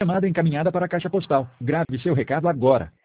chamada encaminhada para a caixa postal. Grave seu recado agora.